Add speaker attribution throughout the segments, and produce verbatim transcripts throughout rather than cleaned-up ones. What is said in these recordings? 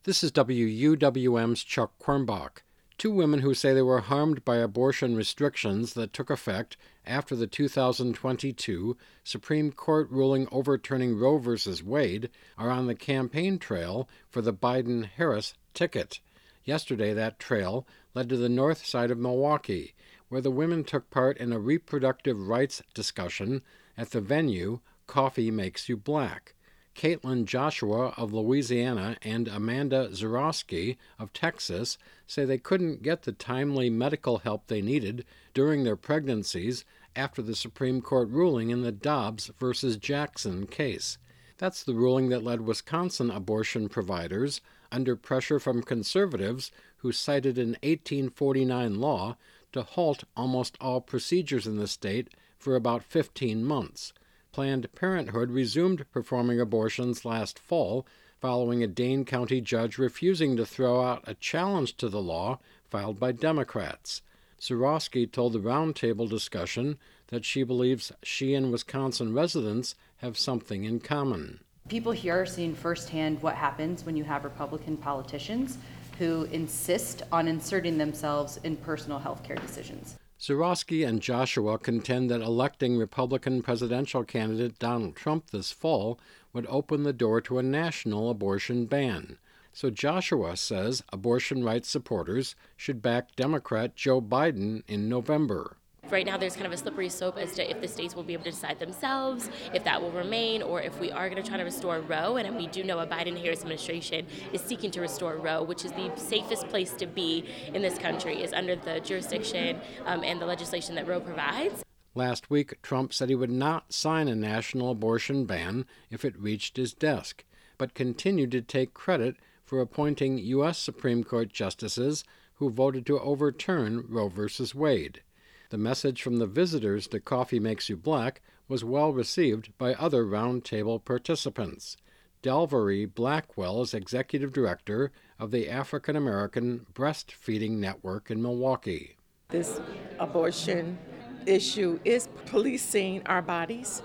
Speaker 1: This is W U W M's Chuck Quirmbach. Two women who say they were harmed by abortion restrictions that took effect after the two thousand twenty-two Supreme Court ruling overturning Roe v. Wade are on the campaign trail for the Biden-Harris ticket. Yesterday, that trail led to the north side of Milwaukee, where the women took part in a reproductive rights discussion at the venue Coffee Makes You Black. Caitlin Joshua of Louisiana and Amanda Zurawski of Texas say they couldn't get the timely medical help they needed during their pregnancies after the Supreme Court ruling in the Dobbs versus Jackson case. That's the ruling that led Wisconsin abortion providers, under pressure from conservatives who cited an eighteen forty-nine law, to halt almost all procedures in the state for about fifteen months. Planned Parenthood resumed performing abortions last fall following a Dane County judge refusing to throw out a challenge to the law filed by Democrats. Zurawski told the roundtable discussion that she believes she and Wisconsin residents have something in common.
Speaker 2: People here are seeing firsthand what happens when you have Republican politicians who insist on inserting themselves in personal health care decisions.
Speaker 1: Zurawski and Joshua contend that electing Republican presidential candidate Donald Trump this fall would open the door to a national abortion ban. So Joshua says abortion rights supporters should back Democrat Joe Biden in November.
Speaker 3: Right now there's kind of a slippery slope as to if the states will be able to decide themselves, if that will remain, or if we are going to try to restore Roe. And we do know a Biden-Harris administration is seeking to restore Roe, which is the safest place to be in this country, is under the jurisdiction um, and the legislation that Roe provides.
Speaker 1: Last week, Trump said he would not sign a national abortion ban if it reached his desk, but continued to take credit for appointing U S Supreme Court justices who voted to overturn Roe v. Wade. The message from the visitors to Coffee Makes You Black was well received by other roundtable participants. Delvery Blackwell is executive director of the African American Breastfeeding Network in Milwaukee.
Speaker 4: This abortion issue is policing our bodies,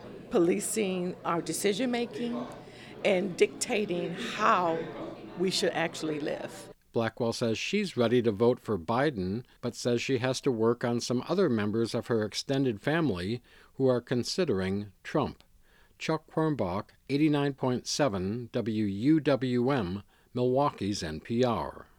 Speaker 4: policing our decision making, and dictating how we should actually live.
Speaker 1: Blackwell says she's ready to vote for Biden, but says she has to work on some other members of her extended family who are considering Trump. Chuck Quirmbach, eighty-nine point seven W U W M, Milwaukee's N P R.